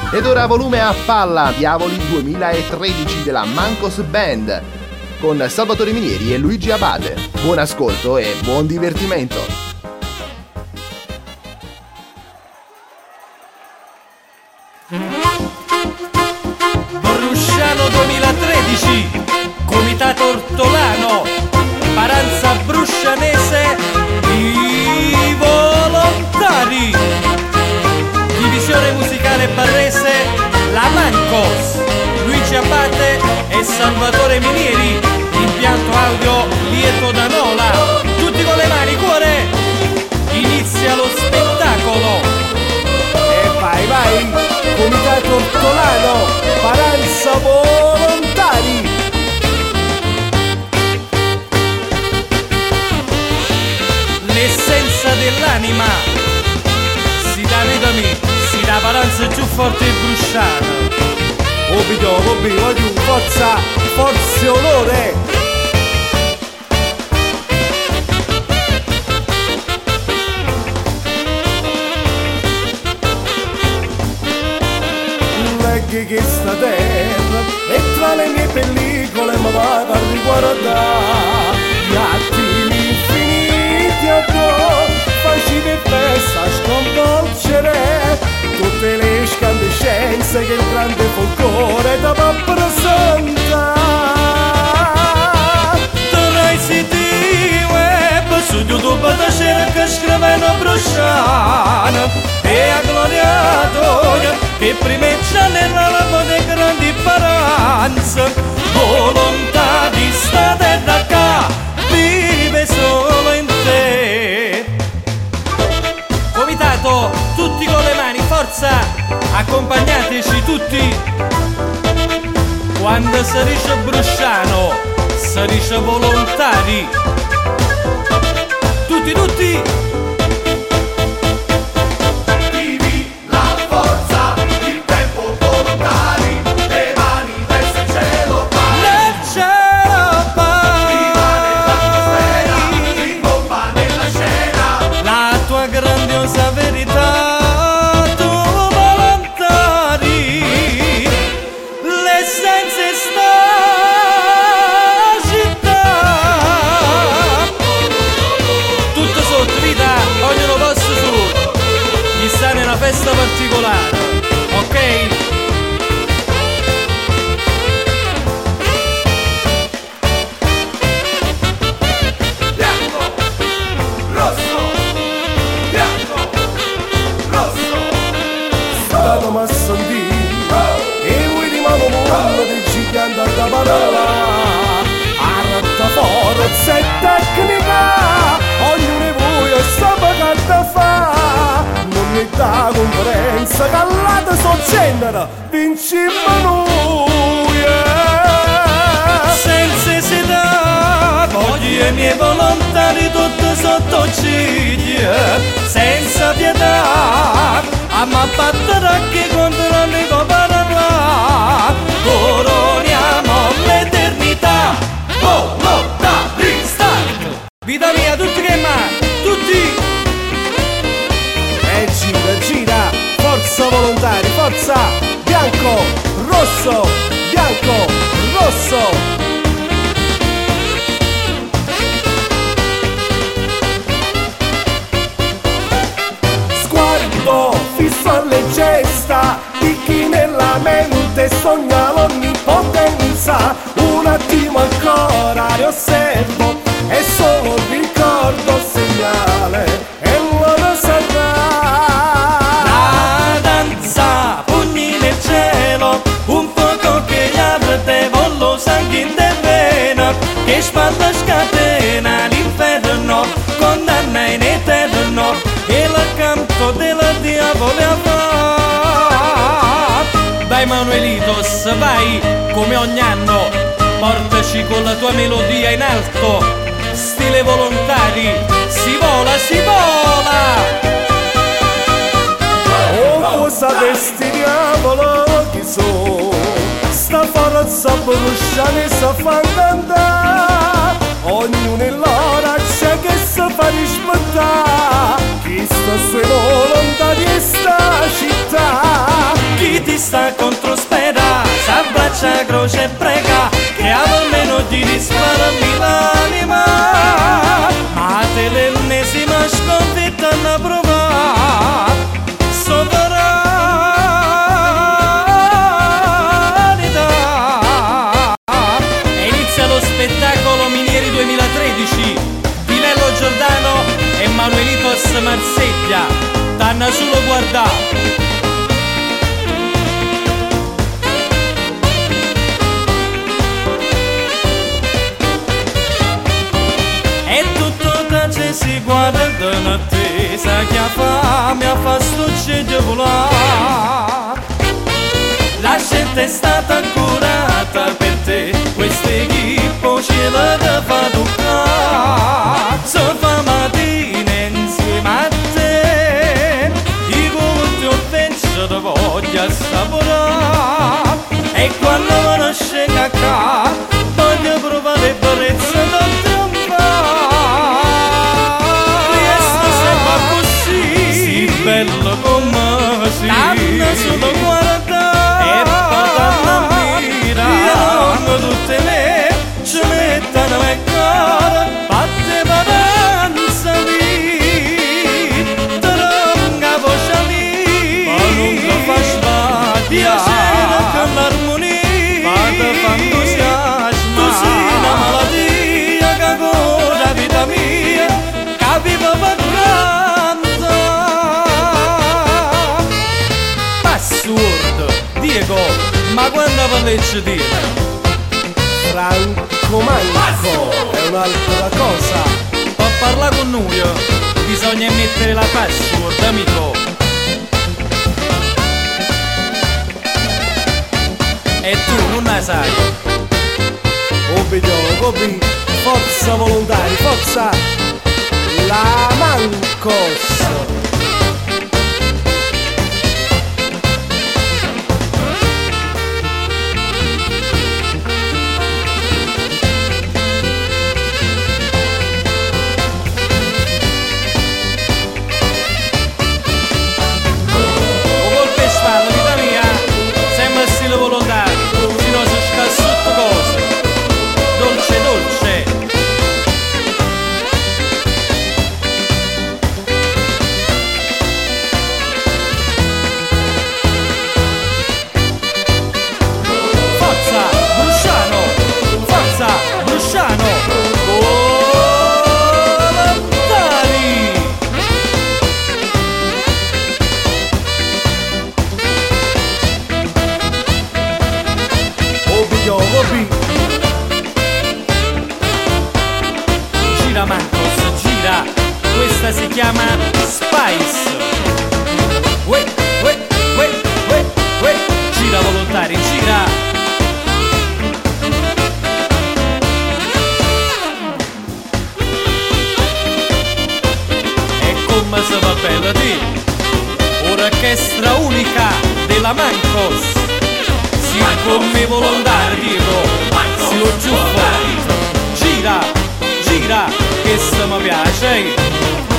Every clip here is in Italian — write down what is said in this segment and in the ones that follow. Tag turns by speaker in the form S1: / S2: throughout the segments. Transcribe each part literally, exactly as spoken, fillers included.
S1: Ed ora volume a palla, Diavoli duemilatredici della Mancos Band, con Salvatore Minieri e Luigi Abate. Buon ascolto e buon divertimento!
S2: Brusciano duemilatredici, Comitato Ortolano, Paranza Bruscianese, i volontari, divisione musicale barrese, la Mancos, Luigi Abate e Salvatore Minieri, impianto audio Lieto Danola, tutti con le mani, cuore, inizia lo spettacolo.
S3: E vai vai, Comitato Ortolano, Paranza Volontari.
S2: L'essenza dell'anima si dà ridami, si dà Paranza più forte e brusciano.
S3: Obito, obito, voglio forza, forza e onore. Leggi che sta terra e tra le mie pellicole mi vado a riguardare gli attimi infiniti a te, facile e festa sconvolgere tutte le scandescenze che il grande folklore ti rappresenta.
S2: Tra i siti web su YouTube da cerca scrivendo brusciano e a gloriatoria che primeggia nella lava dei grandi Paranza. Volontà di sta terra qua vive solo in te. Comitato, tutti con le mani, forza, accompagnateci tutti. Quando si dice brusciano, si dice volontari. Tutti, tutti.
S4: Vivi la forza, il tempo volontari, le mani verso il cielo,
S2: Nel cielo vai.
S4: rimane la tua sfera, rimbomba nella scena.
S2: La tua grandiosa verità, tu volontari, l'essenza è sta città. Tutto sotto, vita, ognuno posto su. Chi sta nella festa particolare, ok?
S4: Bianco, rosso, bianco, rosso.
S3: Stato massandino e voi di mano mondo del gigante da parola. Arratta forza e tecnica, ognuno di voi sa che fa. Non mi dà concorrenza, che all'altro so genere, vincimmo noi.
S2: Senza esità, voglio i miei volontari tutti sotto ciglia, senza pietà, a ma battere che contro l'amico parla, coroniamo l'eternità,
S4: Volontari,
S2: start! Vita mia, tutti che ma, tutti!
S3: E gira, gira, forza volontari, forza, bianco, rosso, bianco, rosso. Sguardo fisso alle gesta di chi nella mente sogna l'onnipotenza. Un attimo ancora li osservo, è solo un ricordo segnale e loro sarà.
S2: La danza, pugni nel cielo, un fuoco che gli arde, vollo sangue in terreno, che spalla scatena l'inferno, condanna in eterno, e l'accanto della diavola va. Dai Manuelitos, vai, come ogni anno, portaci con la tua melodia in alto, stile volontari, si vola, si vola!
S3: Oh, cosa destiniamolo chi so, sta forza brusciane sa fa andare, ognuno in l'ora c'è che sa fa rispettare, chi sta sui volontari e sta città,
S2: Chi ti solo guardare. E tutto tace si guarda in attesa che ha fame a fa sto ciglio volare. La scelta è stata curata per te, questo equipo ce la fa toccare. Se fa mattina insieme a te, i volti ho penso ti voglio assaporare. E quando me ne scendo a casa, voglio provare l'ebbrezza del trionfare. Resta sempre così, sì bello come si, tanto solo guardare. E patata mira, io tutte me, ci mettono a cuore, batte paranza lì, te ronga voce lì, ma non lo fa sbagliare, piacere con l'armonia, fate fantusiasma, tu sei una malattia che con la vita mia, capiva parlando. Assurdo, Diego, ma quando parleggi di
S3: Franco Manco è un'altra cosa.
S2: per parlare con noi bisogna mettere la password, amico. E tu non la sai.
S3: Obbediamo, Bobby, forza volontari, forza la Mancos.
S2: Gira Marcos, gira, questa si chiama Spice. Uè, uè, uè, uè, uè, gira volontari, gira. E come se va bella di orchestra unica della Mancos. Si come volontari, dico, si lo giuffo. Gira, gira, che se mi piace.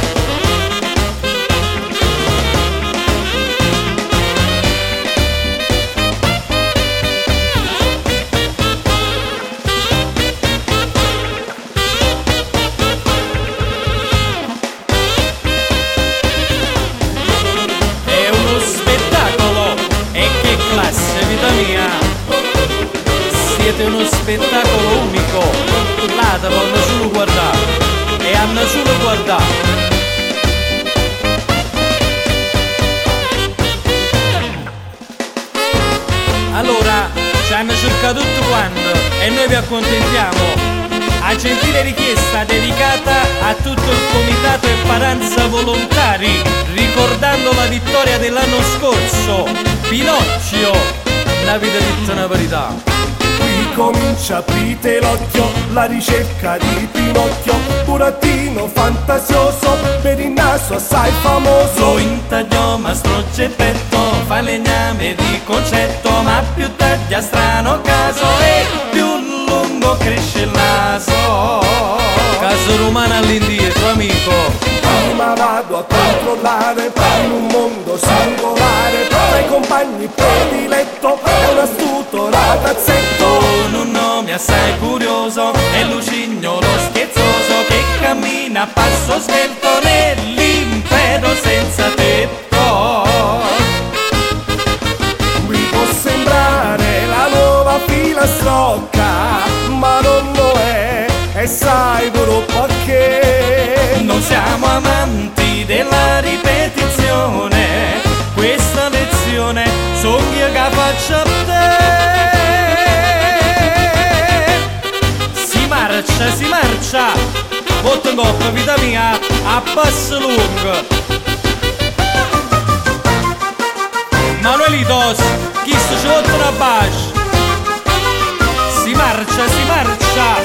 S2: È uno spettacolo, e che classe, vita mia. Siete uno spettacolo unico, là da hanno solo guardare e hanno solo guardare. Allora ci hanno cercato tutto quanto e noi vi accontentiamo. A gentile richiesta dedicata a tutto il comitato e paranza volontari, ricordando la vittoria dell'anno scorso, Pinocchio, una vita tutta una verità.
S3: Qui comincia, aprite l'occhio, la ricerca di Pinocchio, burattino fantasioso, per il naso assai famoso.
S2: Lo intagliò mastro Geppetto, fa legname di concetto, ma più taglia strano caso e più lungo cresce il naso. Caso romano all'indietro, amico.
S3: Prima vado a controllare in un mondo singolare, tra i compagni prediletto è un astuto ragazzetto
S2: Con un nome assai curioso, è Lucignolo scherzoso, che cammina a passo svelto nell'impero senza tetto.
S3: Vi può sembrare la nuova filastrocca, ma non lo è, e sai pure perché.
S2: Non siamo amanti della ripetizione, faccia te. Si marcia, si marcia, botta in coppa vita mia a passo lungo. Manuelitos, chi sto ci vuole una bacia. Si marcia, si marcia,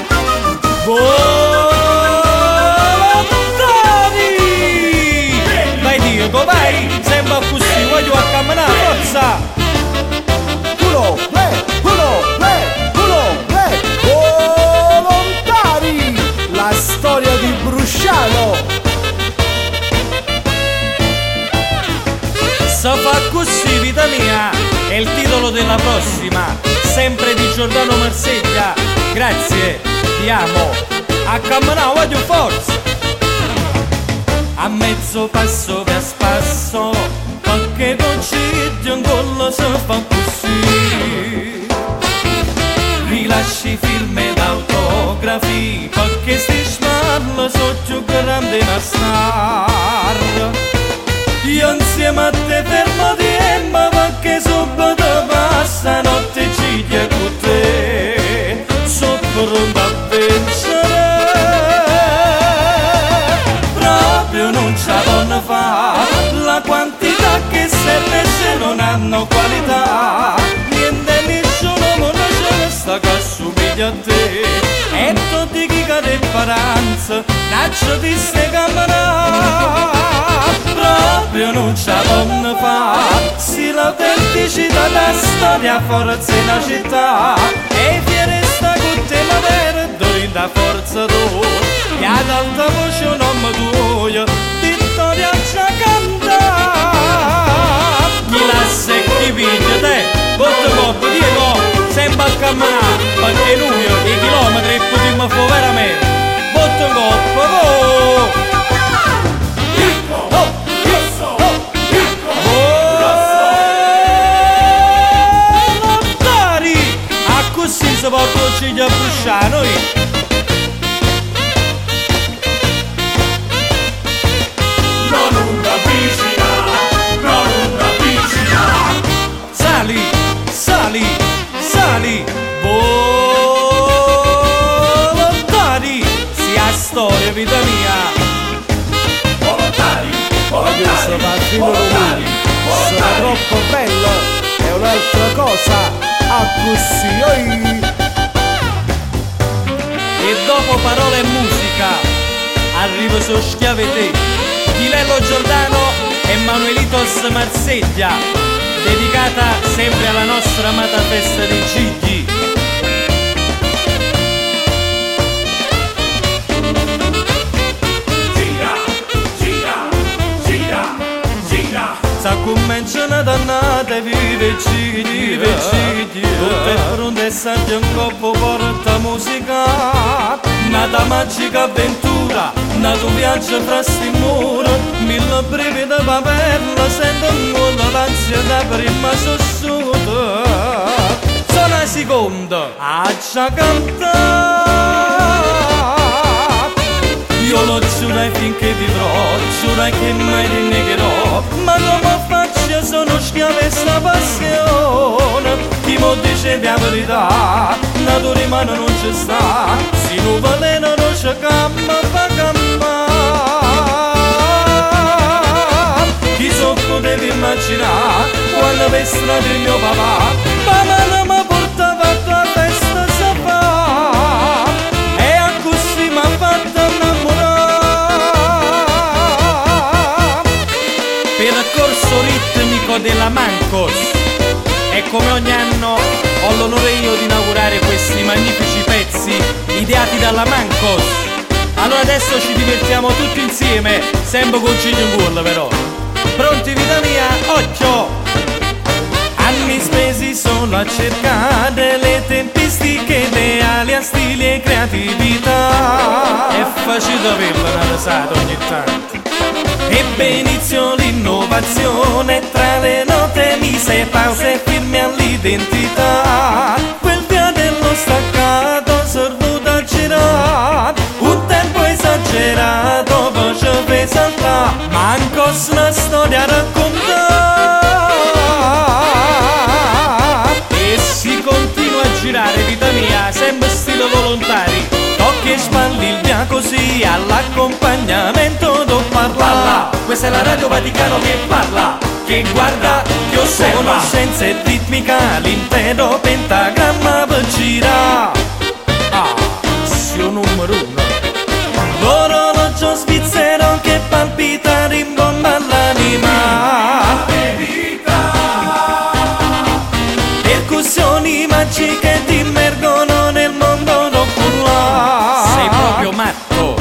S2: volontari. Vai Diego, vai, sembra così, voglio a camminare, forza.
S3: Uno, tre, uno, tre, uno, tre, volontari. La storia di Brusciano.
S2: Se fa così vita mia è il titolo della prossima, sempre di Giordano Marseglia. Grazie, ti amo. A camminare voglio forza. A mezzo passo per spasso, perché concidi un collo se fa così. Rilasci film ed autografi, perché sti smarlo sono più grande una star. Io insieme a te fermo di Emma, perché subito passa notte ciglia con te. Sono pronto a vincere, proprio non ce la vanno fa. La quantità che serve se non hanno qualità. Niente nessuno non c'è sta che assomiglia a te. E tutti chi cade paranza, caccio di ste camera. Proprio non ce la vanno fa. Sì, l'autenticità della storia forza la città. E fiere sta con te madera, dove da forza tu. E ad alta voce non mi tuoia, vittoria c'ha canta. Chi la secchi piglia te, botte coppa, Diego, sembra a camminare. Perché lui i chilometri potremmo fare veramente. Botte coppa, oh! Così si porta il ciglio a Brusciano noi.
S4: Non una vicina, non una vicina.
S2: Sali, sali, sali, volontari. Sia storia vita mia.
S4: Volontari,
S3: Voglio
S4: volontari,
S3: Martino
S4: volontari,
S3: Romani. Sono
S4: volontari.
S3: troppo bello, è un'altra cosa. A così, oi.
S2: E dopo parola e musica arrivo su Schiavete di Lello Giordano e Manuelitos Marseglia, dedicata sempre alla nostra amata festa dei Gigli.
S4: Gira, gira, gira, gira.
S2: Sa comincia una dannata vive Gigli, vive Gigli. Tutte pronte e senti un corpo porta musica. Nata magica avventura, nato viaggio fra sti mura. Mille brividi da paperla, sento un mondo l'ansia prima sussuta. Sono a seconda, a già cantare. Io lo giurai finché vivrò, giurai che mai rinnegherò. Ma come faccio, sono schiave sta passione. Chi mo dice la verità, nato rimane non ci sta. Si non valena non c'è camma, fa camma. Chi so potevi immaginare, quando per strada il mio papà, mamma non mi portava a tua festa sa fa. E a così mi ha fatto innamorare. Percorso ritmico della Mancos. E come ogni anno ho l'onore io di inaugurare questi magnifici pezzi ideati dalla Mancos. Allora adesso ci divertiamo tutti insieme, sempre con ciglio in burla però. Pronti vita mia, occhio! Anni spesi solo a cercare le tempistiche ideali a stili e creatività. È facile averla una risata ogni tanto. Ebbe inizio l'innovazione, tra le note mise pause e firme all'identità. Quel piadello staccato servuto a girare, un tempo esagerato faceva saltare. Mancos una storia a raccontare. ma così all'accompagnamento do parla.
S3: Questa è la Radio Vaticano che parla, che guarda, che osserva.
S2: Conoscenza e ritmica, l'intero pentagramma per girare.
S3: Ah, zio numero uno.
S2: L'orologio svizzero che palpita rimbomba l'anima. Percussioni magiche ti immergono nel mondo d'oculare.
S3: Sei proprio matto.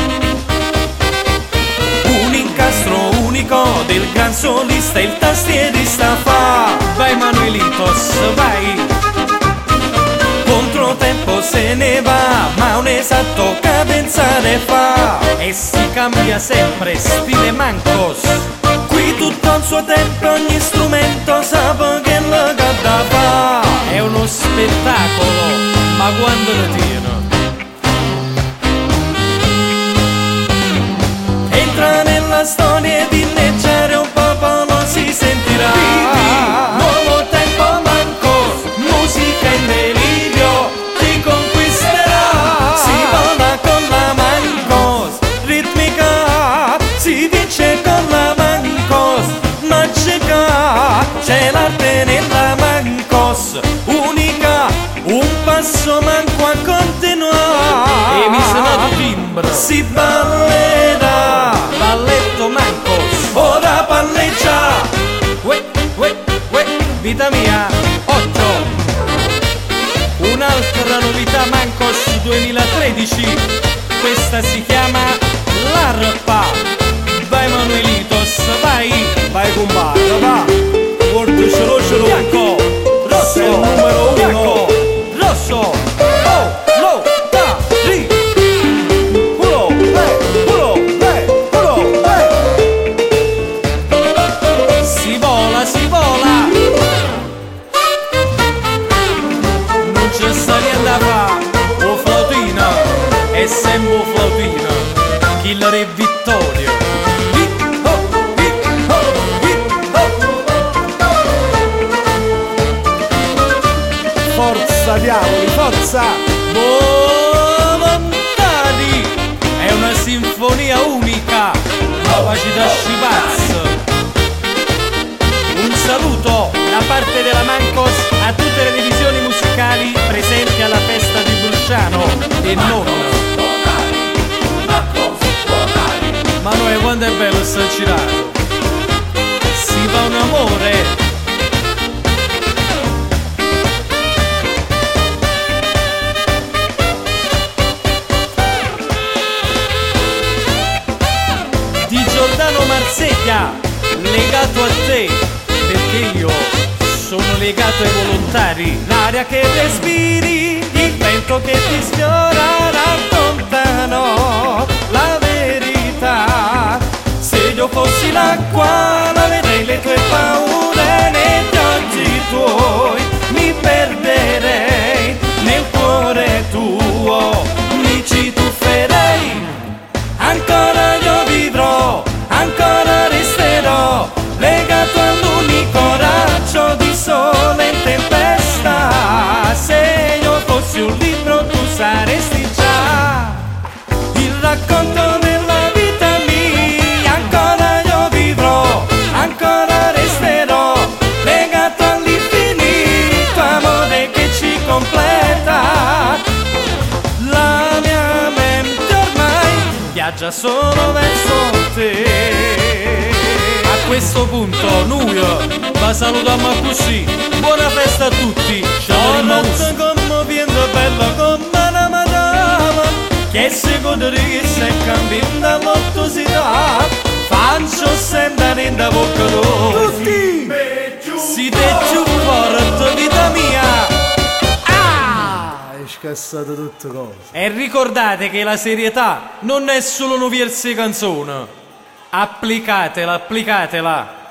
S2: Un incastro unico del gran solista, il tastierista fa.
S3: Vai Manuelitos, vai.
S2: Controtempo se ne va, ma un esatto cadenzare fa.
S3: E si cambia sempre, stile Mancos.
S2: Qui tutto al suo tempo, ogni strumento sa che lo da fa.
S3: È uno spettacolo, ma quando lo tiene?
S2: Entra nella storia di inneggiare un popolo si sentirà. Nuovo tempo Mancos, musica in delirio ti conquisterà. Si vola con la Mancos, ritmica, si vince con la Mancos, magica. C'è l'arte nella Mancos, unica, un passo manco a continuare.
S3: E mi sono timbro.
S2: Si ballerà,
S3: Balletto Mancos.
S2: ora palleggia.
S3: Uè, uè, uè, vita mia, otto. Un'altra novità Mancos duemilatredici. Questa si chiama l'Arpa. Vai Manuelitos, vai.
S2: Vai compadre, va. Portacelo, celo.
S3: Bianco, rosso,
S2: Sei il numero uno.
S3: bianco, rosso. Oh, lo, ta, ri.
S2: Uno, due, uno, due, uno, due.
S3: Si vola, si vola. Non c'è sta niente da fa. O flautina, è sempre o flautina. Killer e Vittorio.
S2: Hip hop, hip hop, hip hop. Forza diavoli, forza.
S3: Volontari. È una sinfonia unica. Capacità scipazzo. Un saluto da parte della Mancos a tutte le divisioni musicali presenti alla festa di Brusciano e non. Manuele, quanto è bello sto girato. Si fa un amore. Di Giordano Marseglia, legato a te, perché io sono legato ai volontari.
S2: L'aria che respiri, il vento che ti sfiora raccontano la verità. Se io fossi l'acqua, laverei le tue paure negli occhi tuoi. Mi perderei nel cuore tuo, mi ci tufferei. Ancora io vivrò, ancora resterò legato all'unico raggio di sole in tempesta. Se io fossi un libro tu saresti già il racconto della vita mia. Ancora io vivrò, ancora resterò legato all'infinito amore che ci completa. La mia mente ormai viaggia solo verso te.
S3: A questo punto noi vi salutiamo così. Buona festa a tutti. Ciao
S2: Notte commovendo bella come una madama che secondo che se cambiando dall'ottusità faccio sentire in da bocca tutti. Si te giù forte vita mia.
S3: Ah!
S2: Hai scassato tutte cose.
S3: E ricordate che la serietà non è solo un verso canzone. Applicatela, applicatela.